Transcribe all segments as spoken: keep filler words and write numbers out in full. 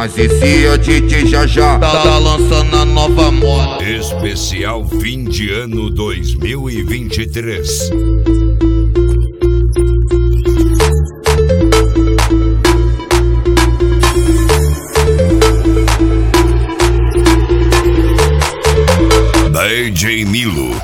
Mas esse é D J já já tá, tá lançando a nova moda. Especial fim de ano dois mil e vinte e três. D J Nilo.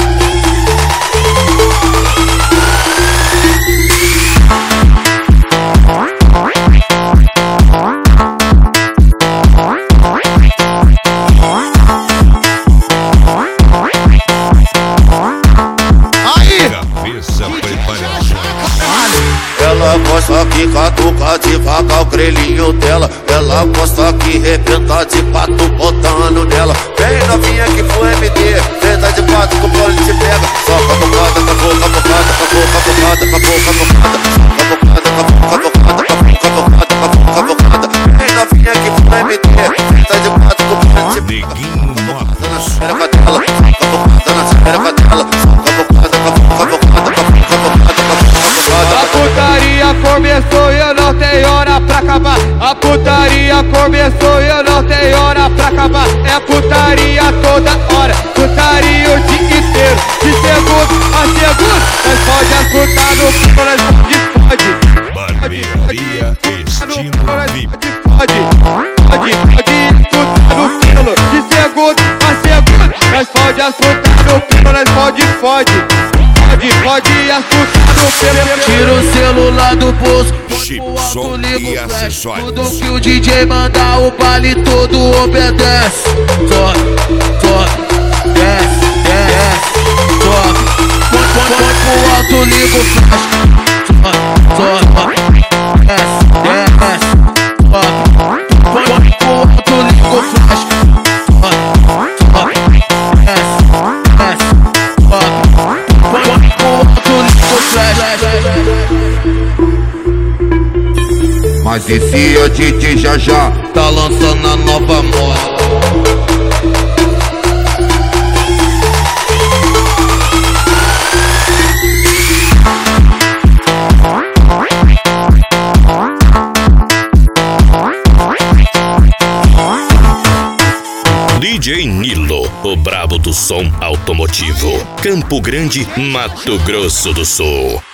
Ela gosta que catuca devagar o grelhinho dela. Ela gosta que rebenta de pato botando nela. Vem novinha que foi M D, tenta de pato que o pole te pega. Só cavucada, cavucada, cavucada, cavucada, cavucada, cavucada, cavucada, cavucada, cavucada, cavucada. Vem novinha que foi M D, tenta de pato que o pole te pega. Neguinho Motos. Cavucada na xereca dela, cavucada, cavucada, cavucada, cavucada. A putaria começou e eu não tenho hora pra acabar. A putaria começou e eu não tenho hora pra acabar. É putaria toda hora, putaria o dia inteiro. De segundo a segundo, nós pode escutar no pulo, nós pode, pode. Barbearia estilo V I P. Pode, pode, pode escutar no pulo. De segundo a segundo, nós pode escutar no pulo, nós pode, pode. Pode, pode escutar no pelo. Tira o celular do bolso, Chip, som e acessórios. tudo que o D J mandar, o baile todo obedece. Sobe, sobe, desce, desce, sobe. Põe, põe, põe pro alto, liga o flash. Sobe, sobe, desce, desce, sobe. Põe, põe pro alto, liga o flash. Sobe, sobe, desce, desce, sobe. Põe, põe pro alto, liga o flash. Mas esse é D J já já tá lançando a nova moda. D J Nilo, o brabo do som automotivo. Campo Grande, Mato Grosso do Sul.